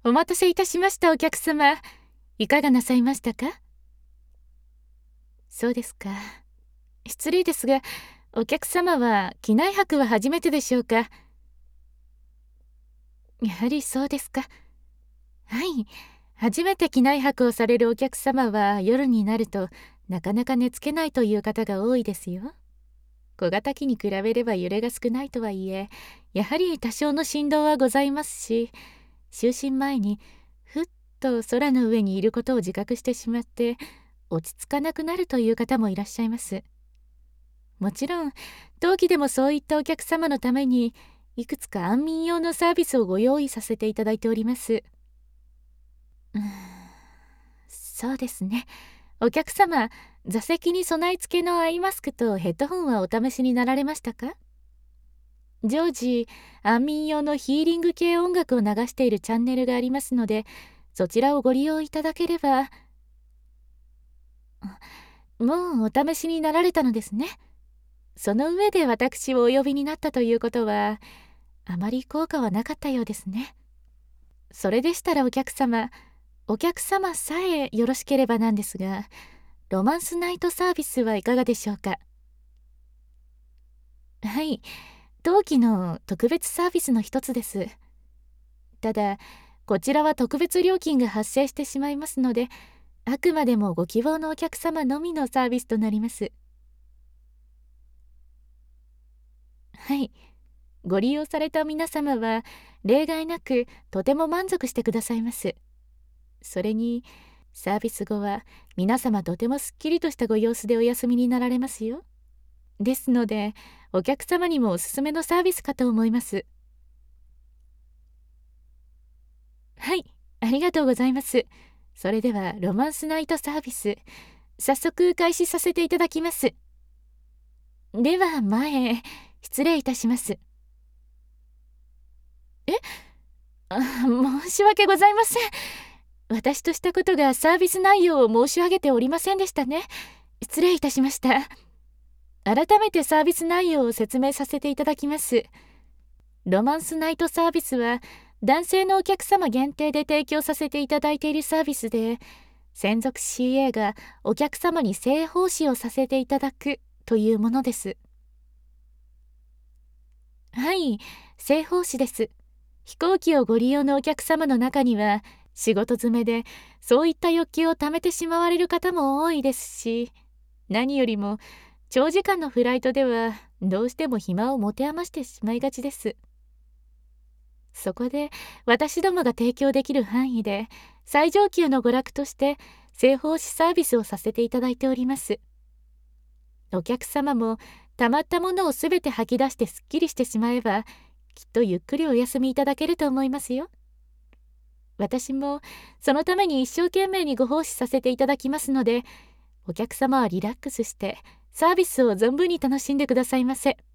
お待たせいたしました。お客様、いかがなさいましたか？そうですか。失礼ですが、お客様は機内泊は初めてでしょうか？やはりそうですか。はい、初めて機内泊をされるお客様は夜になるとなかなか寝つけないという方が多いですよ。小型機に比べれば揺れが少ないとはいえ、やはり多少の振動はございますし、就寝前にふっと空の上にいることを自覚してしまって落ち着かなくなるという方もいらっしゃいます。もちろん当機でもそういったお客様のためにいくつか安眠用のサービスをご用意させていただいております。うーん、そうですね。お客様、座席に備え付けのアイマスクとヘッドホンはお試しになられましたか？常時安眠用のヒーリング系音楽を流しているチャンネルがありますので、そちらをご利用いただければ。もうお試しになられたのですね。その上で私をお呼びになったということは、あまり効果はなかったようですね。それでしたらお客様さえよろしければなんですが、ロマンスナイトサービスはいかがでしょうか？はい、当期の特別サービスの一つです。ただ、こちらは特別料金が発生してしまいますので、あくまでもご希望のお客様のみのサービスとなります。はい、ご利用された皆様は例外なくとても満足してくださいます。それにサービス後は皆様とてもすっきりとしたご様子でお休みになられますよ。ですのでお客様にもおすすめのサービスかと思います。はい、ありがとうございます。それではロマンスナイトサービス、早速開始させていただきます。では前へ失礼いたします。え、申し訳ございません。私としたことがサービス内容を申し上げておりませんでしたね。失礼いたしました。改めてサービス内容を説明させていただきます。ロマンスナイトサービスは男性のお客様限定で提供させていただいているサービスで、専属 CA がお客様に性奉仕をさせていただくというものです。はい、性奉仕です。飛行機をご利用のお客様の中には仕事詰めでそういった欲求をためてしまわれる方も多いですし、何よりも長時間のフライトではどうしても暇を持て余してしまいがちです。そこで私どもが提供できる範囲で最上級の娯楽として性奉仕サービスをさせていただいております。お客様もたまったものをすべて吐き出してすっきりしてしまえば、きっとゆっくりお休みいただけると思いますよ。私もそのために一生懸命にご奉仕させていただきますので、お客様はリラックスしてサービスを存分に楽しんでくださいませ。